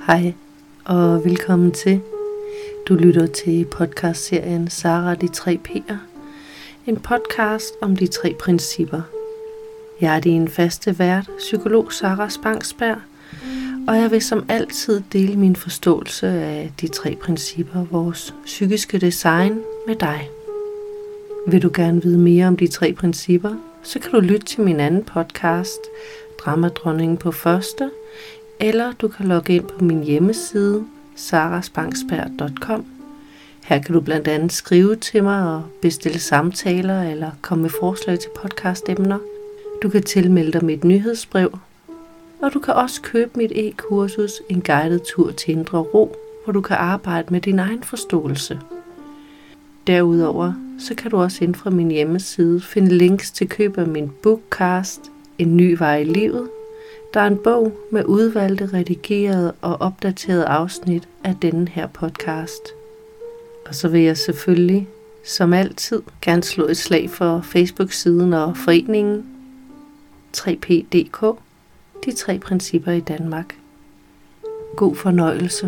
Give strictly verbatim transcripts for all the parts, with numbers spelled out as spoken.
Hej og velkommen til. Du lytter til podcastserien Sara de tre P'er. En podcast om de tre principper. Jeg er din faste vært, psykolog Sara Spangsberg, og jeg vil som altid dele min forståelse af de tre principper, vores psykiske design, med dig. Vil du gerne vide mere om de tre principper, så kan du lytte til min anden podcast, Dramadronningen på første, eller du kan logge ind på min hjemmeside, sara spangsberg punktum com. Her kan du blandt andet skrive til mig og bestille samtaler eller komme med forslag til podcastemner. Du kan tilmelde dig mit nyhedsbrev, og du kan også købe mit e-kursus, en guided tur til indre ro, hvor du kan arbejde med din egen forståelse. Derudover så kan du også ind fra min hjemmeside finde links til køb af min bookcast, En ny vej i livet. Der er en bog med udvalgte, redigerede og opdaterede afsnit af denne her podcast. Og så vil jeg selvfølgelig, som altid, gerne slå et slag for Facebook-siden og foreningen tre P punktum d k, de tre principper i Danmark. God fornøjelse.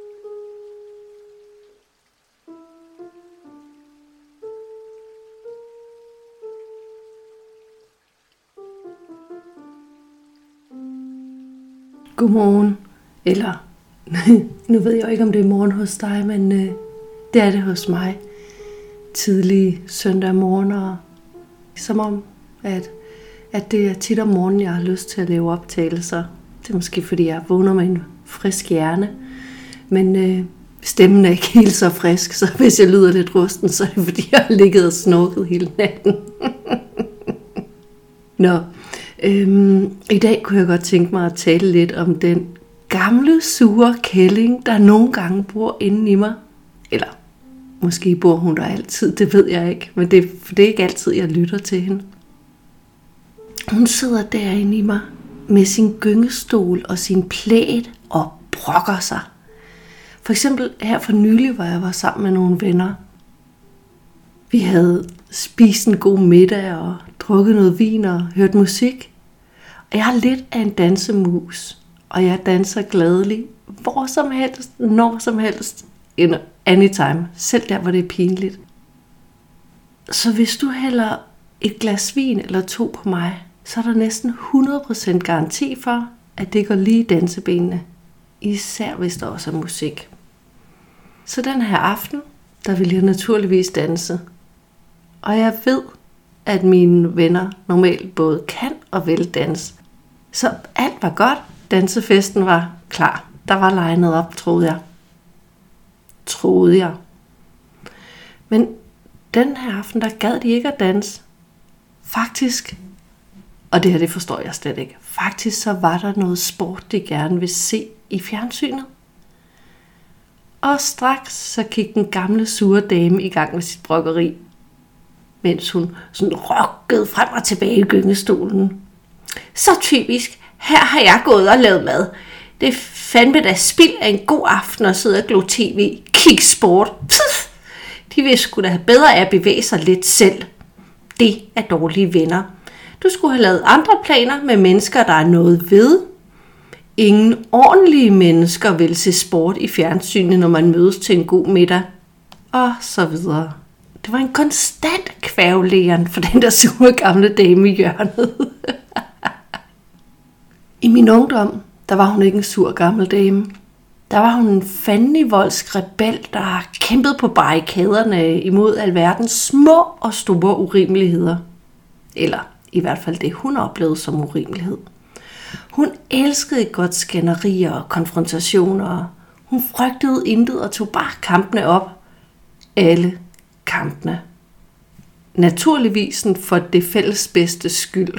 Godmorgen, eller nu ved jeg jo ikke, om det er morgen hos dig, men øh, det er det hos mig. Tidlig søndag morgen, og som om, at, at det er tit om morgenen, jeg har lyst til at lave optagelser. Det er måske, fordi jeg vågner med en frisk hjerne, men øh, stemmen er ikke helt så frisk, så hvis jeg lyder lidt rusten, så er det, fordi jeg har ligget og snorket hele natten. Nå. Øhm, I dag kunne jeg godt tænke mig at tale lidt om den gamle, sure kælling, der nogle gange bor inde i mig. Eller måske bor hun der altid, det ved jeg ikke. Men det, for det er ikke altid, jeg lytter til hende. Hun sidder derinde i mig med sin gyngestol og sin plæt og brokker sig. For eksempel her for nylig, hvor jeg var sammen med nogle venner. Vi havde spist en god middag og drukket noget vin og hørt musik. Og jeg er lidt af en dansemus, og jeg danser gladelig, hvor som helst, når som helst, anytime, selv der, hvor det er pinligt. Så hvis du hælder et glas vin eller to på mig, så er der næsten hundrede procent garanti for, at det går lige i dansebenene, især hvis der også er musik. Så den her aften, der vil jeg naturligvis danse, og jeg ved, at mine venner normalt både kan og vil danse. Så alt var godt. Dansefesten var klar. Der var legnet op, troede jeg. Troede jeg. Men den her aften, der gad de ikke at danse. Faktisk, og det her, det forstår jeg slet ikke. Faktisk så var der noget sport, de gerne ville se i fjernsynet. Og straks så gik den gamle sure dame i gang med sit brokkeri, mens hun sådan rokkede frem og tilbage i gyngestolen. Så typisk, her har jeg gået og lavet mad. Det er fandme da spild af en god aften at sidde og glo tv, kigge sport. Pff, de vil sgu da have bedre af at bevæge sig lidt selv. Det er dårlige venner. Du skulle have lavet andre planer med mennesker, der er noget ved. Ingen ordentlige mennesker vil se sport i fjernsynet, når man mødes til en god middag. Og så videre. Det var en konstant kvævlæren for den der sure gamle dame i hjørnet. I min ungdom, der var hun ikke en sur gammel dame. Der var hun en fandenivoldsk rebel, der kæmpede på barrikaderne imod alverdens små og store urimeligheder. Eller i hvert fald det, hun oplevede som urimelighed. Hun elskede godt skænderier og konfrontationer. Hun frygtede intet og tog bare kampene op. Alle kampene. Naturligvis for det fælles bedste skyld.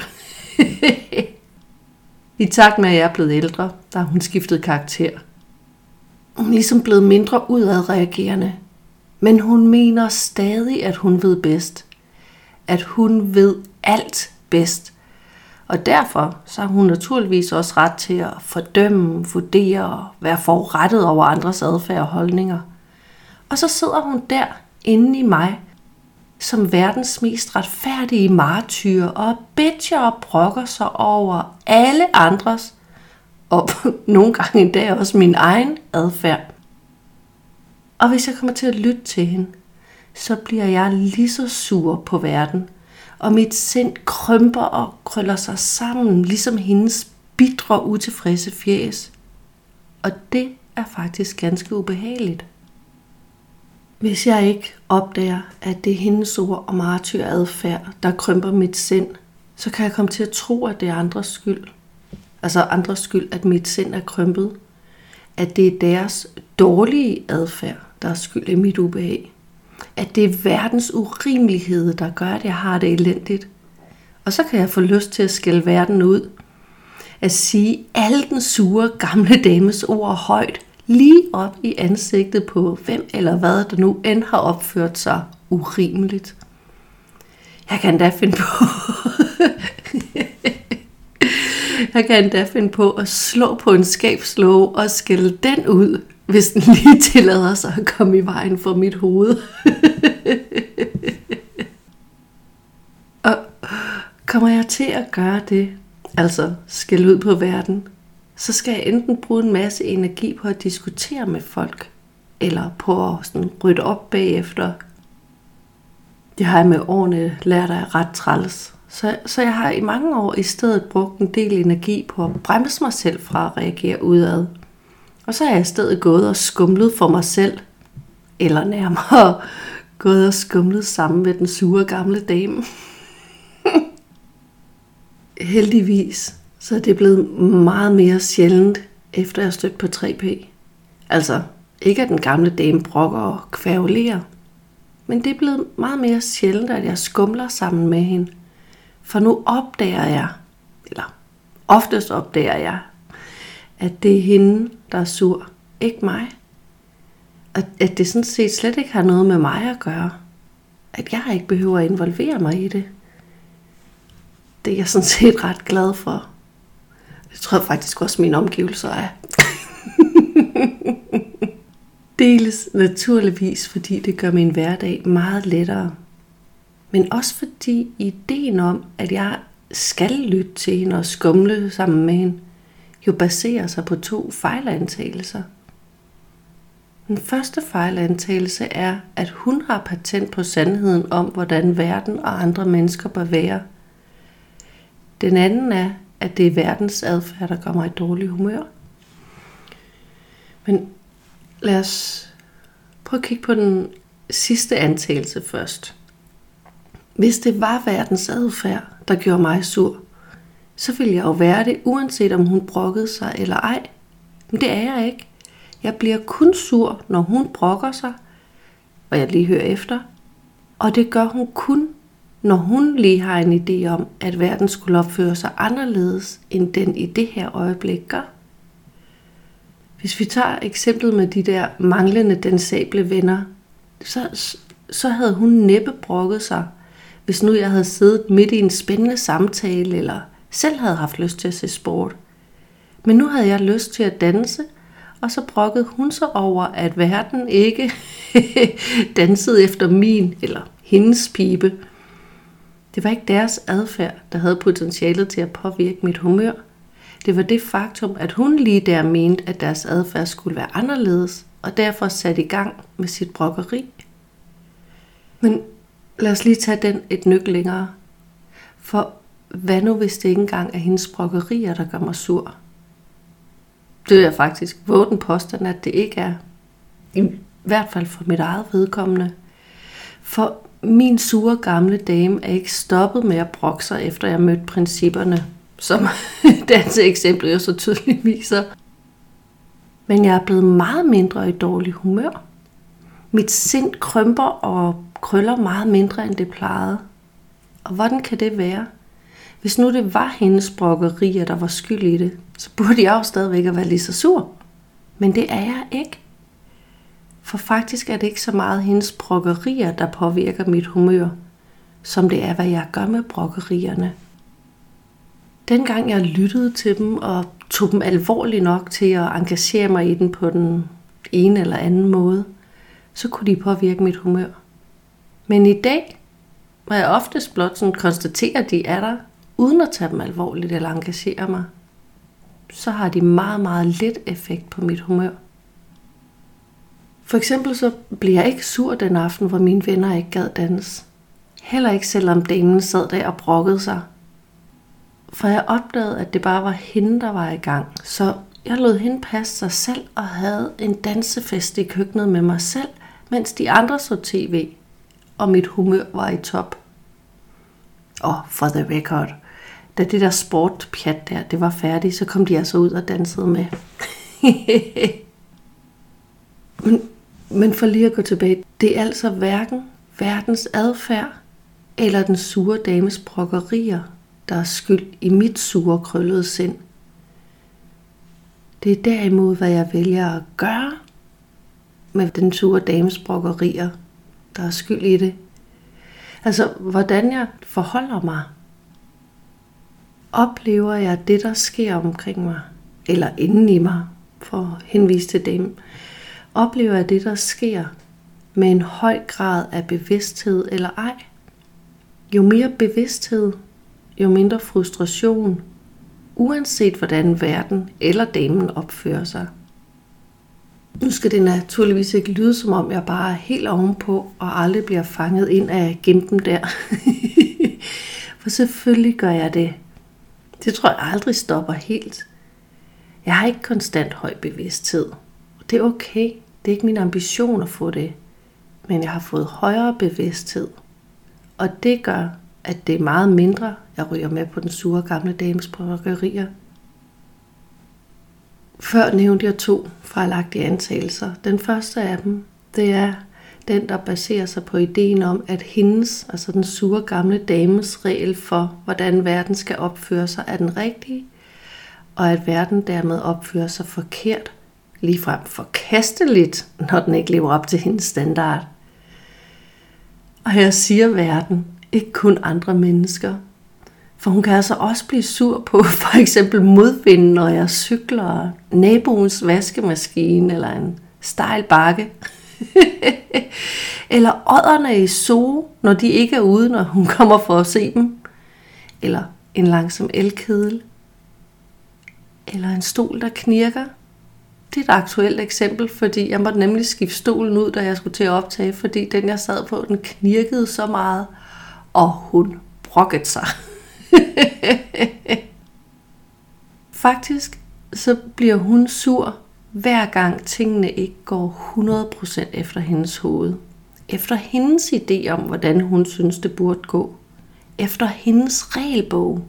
I takt med, at jeg er blevet ældre, der har hun skiftet karakter. Hun er ligesom blevet mindre udadreagerende. Men hun mener stadig, at hun ved bedst. At hun ved alt bedst. Og derfor så har hun naturligvis også ret til at fordømme, vurdere og være forurettet over andres adfærd og holdninger. Og så sidder hun der inde i mig, som verdens mest retfærdige martyr og bitcher og brokker sig over alle andres og nogle gange endda også min egen adfærd. Og hvis jeg kommer til at lytte til hende, så bliver jeg lige så sur på verden, og mit sind krymper og krøller sig sammen, ligesom hendes bitre, utilfredse fjæs. Og det er faktisk ganske ubehageligt. Hvis jeg ikke opdager, at det er hendes ord og martyradfærd, der krymper mit sind, så kan jeg komme til at tro, at det er andres skyld. Altså andres skyld, at mit sind er krympet. At det er deres dårlige adfærd, der er skyld i mit ubehag. At det er verdens urimelighed, der gør, at jeg har det elendigt. Og så kan jeg få lyst til at skælde verden ud. At sige alle den sure gamle dames ord højt, lige op i ansigtet på hvem eller hvad, der nu end har opført sig urimeligt. Jeg kan endda finde på... Jeg kan endda finde på at slå på en skabslåge og skælde den ud, hvis den lige tillader sig at komme i vejen for mit hoved. Og kommer jeg til at gøre det, altså skælde ud på verden, så skal jeg enten bruge en masse energi på at diskutere med folk, eller på at sådan rydde op bagefter. Det har jeg med årene lært af ret træls. Så, så jeg har i mange år i stedet brugt en del energi på at bremse mig selv fra at reagere udad. Og så er jeg i stedet gået og skumlet for mig selv, eller nærmere gået og skumlet sammen med den sure gamle dame. Heldigvis så er det blevet meget mere sjældent, efter jeg har stødt på tre P. Altså, ikke at den gamle dame brokker og kvævlerer, men det er blevet meget mere sjældent, at jeg skumler sammen med hende. For nu opdager jeg, eller oftest opdager jeg, at det er hende, der er sur, ikke mig. At, at det sådan set slet ikke har noget med mig at gøre. At jeg ikke behøver at involvere mig i det. Det er jeg sådan set ret glad for. Det tror jeg faktisk også mine omgivelser er. Deles naturligvis, fordi det gør min hverdag meget lettere. Men også fordi ideen om, at jeg skal lytte til hende og skumle sammen med hende, jo baserer sig på to fejlantagelser. Den første fejlantagelse er, at hun har patent på sandheden om, hvordan verden og andre mennesker bør være. Den anden er, at det er verdens adfærd, der gør mig i dårlig humør. Men lad os prøve at kigge på den sidste antagelse først. Hvis det var verdens adfærd, der gjorde mig sur, så ville jeg jo være det, uanset om hun brokkede sig eller ej. Men det er jeg ikke. Jeg bliver kun sur, når hun brokker sig, og jeg lige hører efter. Og det gør hun kun, når hun lige har en idé om, at verden skulle opføre sig anderledes, end den i det her øjeblik gør. Hvis vi tager eksemplet med de der manglende densable venner, så, så havde hun næppe brokket sig, hvis nu jeg havde siddet midt i en spændende samtale, eller selv havde haft lyst til at se sport. Men nu havde jeg lyst til at danse, og så brokkede hun sig over, at verden ikke dansede efter min eller hendes pibe. Det var ikke deres adfærd, der havde potentialet til at påvirke mit humør. Det var det faktum, at hun lige der mente, at deres adfærd skulle være anderledes, og derfor satte i gang med sit brokkeri. Men lad os lige tage den et nyk længere. For hvad nu, hvis det ikke engang er hendes brokkerier, der gør mig sur? Det vil jeg faktisk våge den påstand, at det ikke er. I hvert fald for mit eget vedkommende. For min sure gamle dame er ikke stoppet med at brokke sig, efter jeg mødte principperne, som danse eksempel jo så tydeligt viser. Men jeg er blevet meget mindre i dårlig humør. Mit sind krymper og krøller meget mindre, end det plejede. Og hvordan kan det være? Hvis nu det var hendes brokkerier, der var skyld i det, så burde jeg jo stadigvæk være lige så sur. Men det er jeg ikke. For faktisk er det ikke så meget hendes brokkerier, der påvirker mit humør, som det er, hvad jeg gør med brokkerierne. Dengang jeg lyttede til dem og tog dem alvorligt nok til at engagere mig i den på den ene eller anden måde, så kunne de påvirke mit humør. Men i dag må jeg oftest blot sådan konstatere, at de er der, uden at tage dem alvorligt eller engagere mig. så har de meget, meget lidt effekt på mit humør. For eksempel så bliver jeg ikke sur den aften, hvor mine venner ikke gad danse. Heller ikke selvom damen sad der og brokkede sig. For jeg opdagede, at det bare var hende, der var i gang. Så jeg lod hende passe sig selv og havde en dansefest i køkkenet med mig selv, mens de andre så tv, og mit humør var i top. Og for the record, da det der sportpjat der, det var færdigt, så kom de altså ud og dansede med. men, men for lige at gå tilbage, det er altså hverken verdens adfærd eller den sure dames brokkerier, der er skyld i mit sure krøllede sind. Det er derimod, hvad jeg vælger at gøre med den sure dames brokkerier, der er skyld i det. Altså, hvordan jeg forholder mig. Oplever jeg det, der sker omkring mig, eller inden i mig, for at henvise til dem. Oplever jeg det, der sker med en høj grad af bevidsthed eller ej? Jo mere bevidsthed, jo mindre frustration, uanset hvordan verden eller damen opfører sig. Nu skal det naturligvis ikke lyde, som om jeg bare er helt ovenpå og aldrig bliver fanget ind af gimpen der. For selvfølgelig gør jeg det. Det tror jeg aldrig stopper helt. Jeg har ikke konstant høj bevidsthed. Det er okay. Det er ikke min ambition at få det. Men jeg har fået højere bevidsthed. Og det gør, at det er meget mindre, jeg ryger med på den sure gamle dames brokkerier. Før nævnte jeg to fejlagtige antagelser. Den første af dem, det er den, der baserer sig på ideen om, at hendes, altså den sure gamle dames regel for, hvordan verden skal opføre sig, er den rigtige, og at verden dermed opfører sig forkert, ligefrem forkasteligt, når den ikke lever op til hendes standard. Og her siger verden, ikke kun andre mennesker. For hun kan altså også blive sur på for eksempel modvinden, når jeg cykler, naboens vaskemaskine eller en stejl bakke. Eller odderne i zoo, når de ikke er ude, når hun kommer for at se dem. Eller en langsom elkedel. Eller en stol, der knirker. Det er et aktuelt eksempel, fordi jeg måtte nemlig skifte stolen ud, da jeg skulle til at optage, fordi den jeg sad på, den knirkede så meget, og hun brokkede sig. Faktisk så bliver hun sur, hver gang tingene ikke går hundrede procent efter hendes hoved. Efter hendes idé om, hvordan hun synes, det burde gå. Efter hendes regelbog.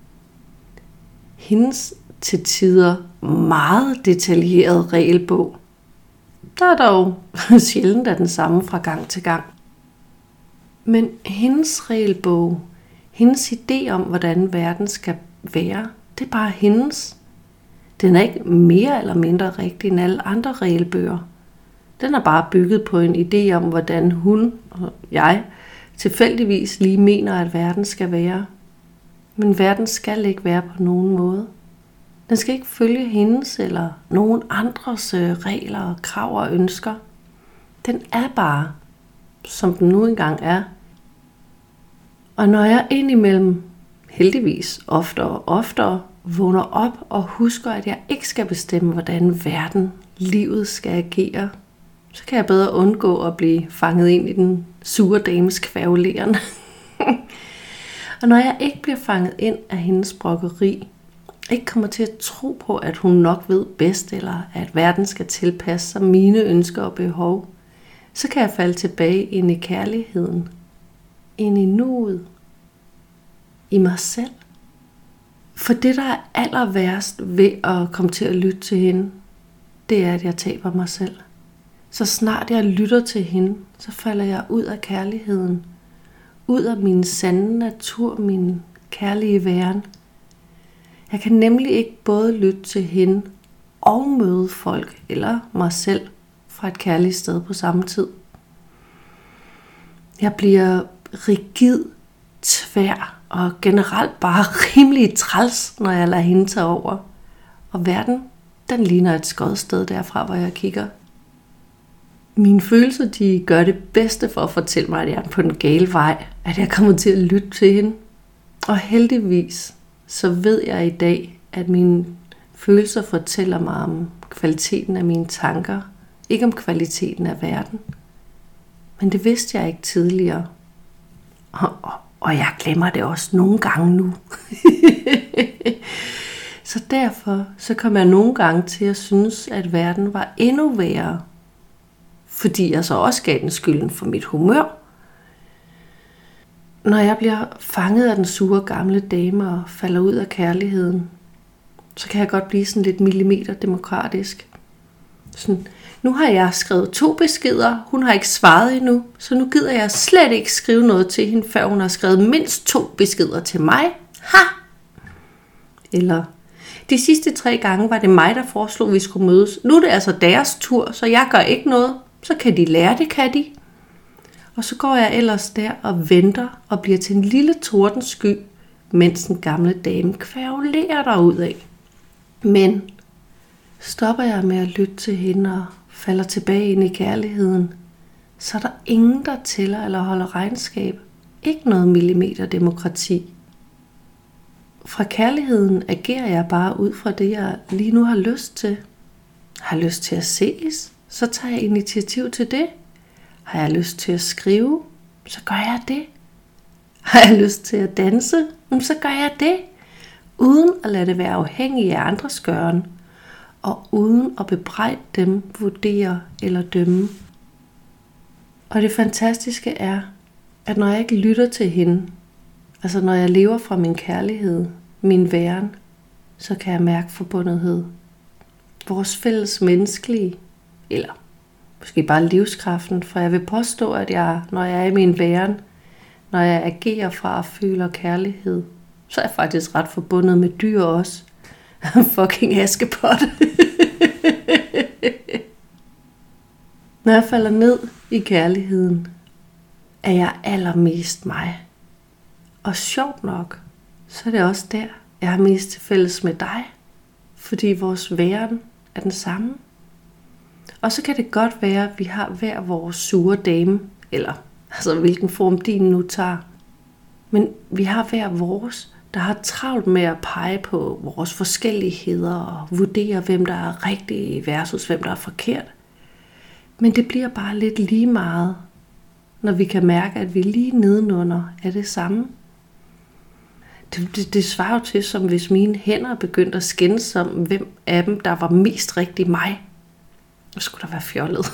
Hendes til tider meget detaljerede regelbog. Der er dog sjældent af den samme fra gang til gang. Men hendes regelbog, hendes idé om, hvordan verden skal være, det er bare hendes. Den er ikke mere eller mindre rigtig end alle andre regelbøger. Den er bare bygget på en idé om, hvordan hun og jeg tilfældigvis lige mener, at verden skal være. Men verden skal ikke være på nogen måde. Den skal ikke følge hendes eller nogen andres regler og krav og ønsker. Den er bare, som den nu engang er. Og når jeg indimellem, heldigvis oftere og oftere, vågner op og husker, at jeg ikke skal bestemme, hvordan verden, livet skal agere, så kan jeg bedre undgå at blive fanget ind i den sure dames kvævleren. Og når jeg ikke bliver fanget ind af hendes brokkeri, ikke kommer til at tro på, at hun nok ved bedst, eller at verden skal tilpasse sig mine ønsker og behov, så kan jeg falde tilbage ind i kærligheden, ind i nuet, i mig selv. For det, der er aller værst ved at komme til at lytte til hende, det er, at jeg taber mig selv. Så snart jeg lytter til hende, så falder jeg ud af kærligheden. Ud af min sande natur, min kærlige væren. Jeg kan nemlig ikke både lytte til hende og møde folk eller mig selv fra et kærligt sted på samme tid. Jeg bliver rigid, tvær og generelt bare rimelig træls, når jeg lader hende tage over. Og verden, den ligner et skodsted derfra, hvor jeg kigger. Mine følelser, de gør det bedste for at fortælle mig, at jeg er på den gale vej, at jeg kommer til at lytte til hende. Og heldigvis, så ved jeg i dag, at mine Følelser fortæller mig om kvaliteten af mine tanker, ikke om kvaliteten af verden. Men det vidste jeg ikke tidligere. Og, og, og jeg glemmer det også nogle gange nu. Så derfor så kom jeg nogle gange til at synes, at verden var endnu værre. Fordi jeg så også gav den skylden for mit humør. Når jeg bliver fanget af den sure gamle dame og falder ud af kærligheden, så kan jeg godt blive sådan lidt millimeterdemokratisk. Sådan, nu har jeg skrevet to beskeder, hun har ikke svaret endnu, så nu gider jeg slet ikke skrive noget til hende, før hun har skrevet mindst to beskeder til mig. Ha! Eller, de sidste tre gange var det mig, der foreslog, at vi skulle mødes. Nu er det altså deres tur, så jeg gør ikke noget. Så kan de lære det, kan de. Og så går jeg ellers der og venter og bliver til en lille tordensky, mens den gamle dame kvævlerer derudad. Men stopper jeg med at lytte til hende og falder tilbage ind i kærligheden, så er der ingen, der tæller eller holder regnskab. Ikke noget millimeterdemokrati. Fra kærligheden agerer jeg bare ud fra det, jeg lige nu har lyst til. Har jeg lyst til at ses, så tager jeg initiativ til det. Har jeg lyst til at skrive, så gør jeg det. Har jeg lyst til at danse, så gør jeg det. Uden at lade det være afhængig af andres gøren. Og uden at bebrejde dem, vurdere eller dømme. Og det fantastiske er, at når jeg ikke lytter til hende, altså når jeg lever fra min kærlighed, min væren, så kan jeg mærke forbundethed. Vores fælles menneskelige, eller måske bare livskraften, for jeg vil påstå, at jeg, når jeg er i min væren, når jeg agerer fra og føler kærlighed, så er jeg faktisk ret forbundet med dyr også. Fucking Askepot. Når jeg falder ned i kærligheden, er jeg allermest mig. Og sjovt nok, så er det også der, jeg har mest til fælles med dig. Fordi vores væren er den samme. Og så kan det godt være, at vi har hver vores sure dame, eller altså hvilken form din nu tager. Men vi har hver vores, der har travlt med at pege på vores forskelligheder og vurdere, hvem der er rigtig versus hvem der er forkert. Men det bliver bare lidt lige meget, når vi kan mærke, at vi lige nedenunder er det samme. Det, det, det svarer jo til, som hvis mine hænder begyndte at skændes om, hvem af dem, der var mest rigtig mig. Så skulle der være fjollet.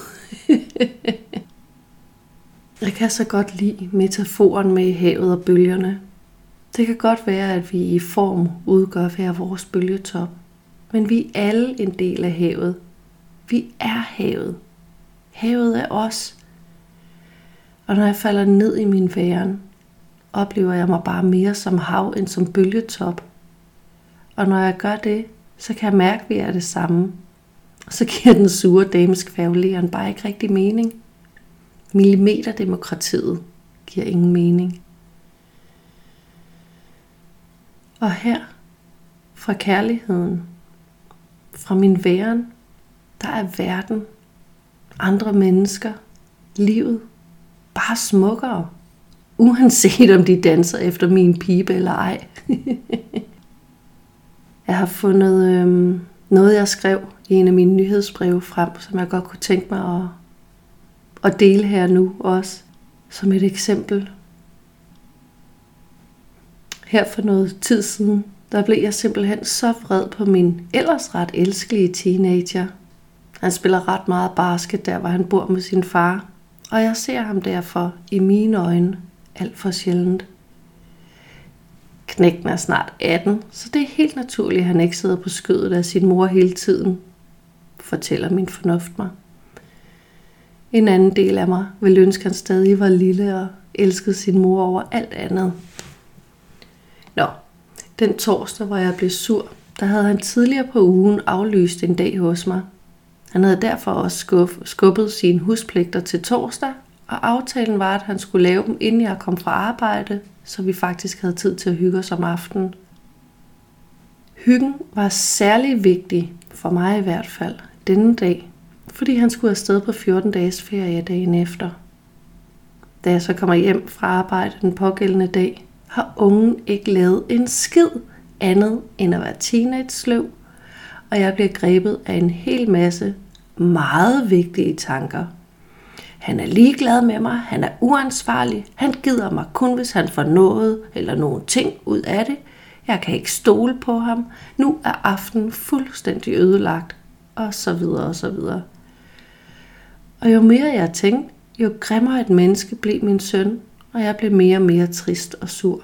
Jeg kan så godt lide metaforen med havet og bølgerne. Det kan godt være, at vi i form udgør hver vores bølgetop. Men vi er alle en del af havet. Vi er havet. Havet er os. Og når jeg falder ned i min væren, oplever jeg mig bare mere som hav end som bølgetop. Og når jeg gør det, så kan jeg mærke, at vi er det samme. Og så giver den sure dames kvævleren bare ikke rigtig mening. Millimeterdemokratiet giver ingen mening. Og her, fra kærligheden, fra min væren, der er verden, andre mennesker, livet, bare smukkere. Uanset om de danser efter min pibe eller ej. Jeg har fundet øhm, noget, jeg skrev i en af mine nyhedsbreve frem, som jeg godt kunne tænke mig at, at dele her nu også, som et eksempel. Her for noget tid siden, der blev jeg simpelthen så vred på min ellers ret elskelige teenager. Han spiller ret meget basket der, hvor han bor med sin far, og jeg ser ham derfor i mine øjne alt for sjældent. Knægten er snart atten, så det er helt naturligt, at han ikke sidder på skødet af sin mor hele tiden, fortæller min fornuft mig. En anden del af mig vil ønske, at han stadig var lille og elskede sin mor over alt andet. Nå, den torsdag, hvor jeg blev sur, der havde han tidligere på ugen aflyst en dag hos mig. Han havde derfor også skubbet sine huspligter til torsdag, og aftalen var, at han skulle lave dem, inden jeg kom fra arbejde, så vi faktisk havde tid til at hygge os om aftenen. Hyggen var særlig vigtig, for mig i hvert fald, denne dag, fordi han skulle afsted på fjorten dages ferie dagen efter. Da jeg så kommer hjem fra arbejde den pågældende dag, har ungen ikke lavet en skid andet end at være teenage-sløv og jeg bliver grebet af en hel masse meget vigtige tanker. Han er ligeglad med mig, han er uansvarlig, han gider mig kun, hvis han får noget eller nogle ting ud af det. Jeg kan ikke stole på ham, nu er aftenen fuldstændig ødelagt, og så videre og så videre. Og jo mere jeg tænkte, jo grimmere et menneske blev min søn, og jeg blev mere og mere trist og sur.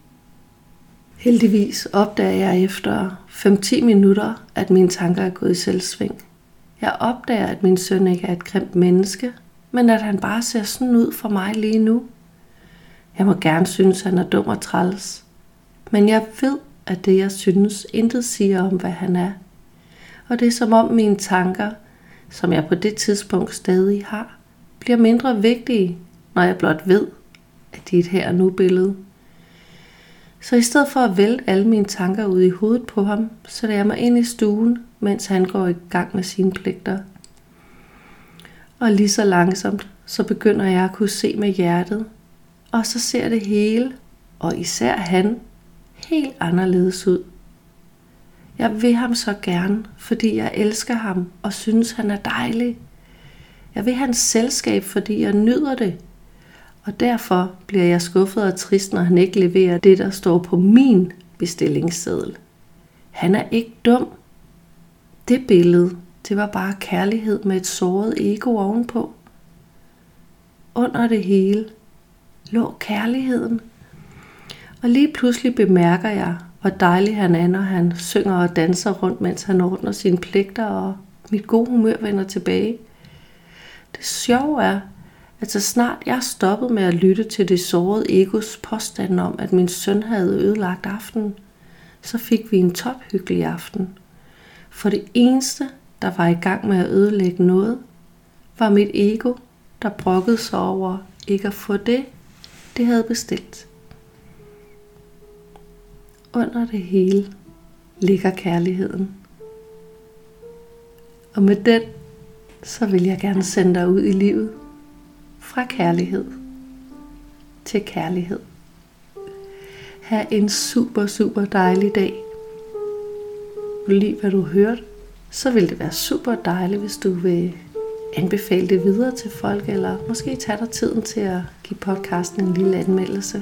Heldigvis opdager jeg efter fem til ti minutter, at mine tanker er gået i selvsving. Jeg opdager, at min søn ikke er et grimt menneske, men at han bare ser sådan ud for mig lige nu. Jeg må gerne synes, at han er dum og træls, men jeg ved, at det jeg synes intet siger om, hvad han er. Og det er som om mine tanker, som jeg på det tidspunkt stadig har, bliver mindre vigtige, når jeg blot ved, at de er et her og nu billede. Så i stedet for at vælte alle mine tanker ud i hovedet på ham, sætter jeg mig ind i stuen, mens han går i gang med sine pligter. Og lige så langsomt, så begynder jeg at kunne se med hjertet, og så ser det hele, og især han, helt anderledes ud. Jeg vil ham så gerne, fordi jeg elsker ham og synes, han er dejlig. Jeg vil hans selskab, fordi jeg nyder det. Og derfor bliver jeg skuffet og trist, når han ikke leverer det, der står på min bestillingsseddel. Han er ikke dum. Det billede, det var bare kærlighed med et såret ego ovenpå. Under det hele lå kærligheden. Og lige pludselig bemærker jeg, hvor dejlig han er, når han synger og danser rundt, mens han ordner sine pligter, og mit gode humør vender tilbage. Det sjove er, at så snart jeg stoppede med at lytte til det sårede egos påstand om, at min søn havde ødelagt aftenen, så fik vi en tophyggelig aften. For det eneste, der var i gang med at ødelægge noget, var mit ego, der brokkede sig over ikke at få det, det havde bestilt. Under det hele ligger kærligheden. Og med den, så vil jeg gerne sende dig ud i livet. Fra kærlighed til kærlighed. Ha' en super, super dejlig dag. Vil du lide, hvad du hørte, så vil det være super dejligt, hvis du vil anbefale det videre til folk, eller måske tage dig tiden til at give podcasten en lille anmeldelse.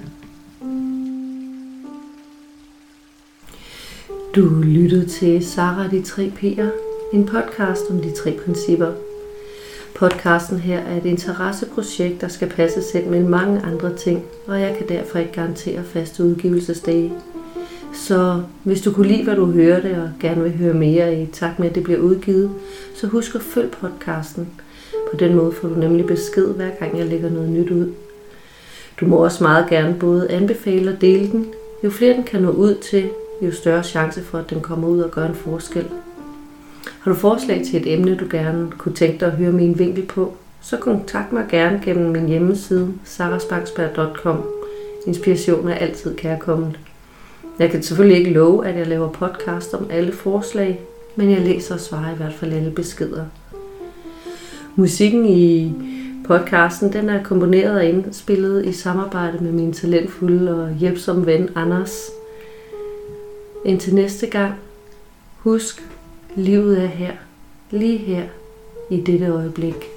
Du lyttede til Sara og de tre P'er, en podcast om de tre principper. Podcasten her er et interesseprojekt, der skal passe selv med mange andre ting, og jeg kan derfor ikke garantere faste udgivelsesdage. Så hvis du kunne lide, hvad du hørte, og gerne vil høre mere i takt med, at det bliver udgivet, så husk at følge podcasten. På den måde får du nemlig besked, hver gang jeg lægger noget nyt ud. Du må også meget gerne både anbefale og dele den. Jo flere den kan nå ud til, jo større chance for, at den kommer ud og gør en forskel. Har du forslag til et emne, du gerne kunne tænke dig at høre min vinkel på, så kontakt mig gerne gennem min hjemmeside sara spangsberg punktum com. Inspiration er altid kærkommen. Jeg kan selvfølgelig ikke love, at jeg laver podcast om alle forslag, men jeg læser og svarer i hvert fald alle beskeder. Musikken i podcasten den er komponeret og indspillet i samarbejde med min talentfulde og hjælpsomme ven Anders. Indtil næste gang, husk, livet er her, lige her, i dette øjeblik.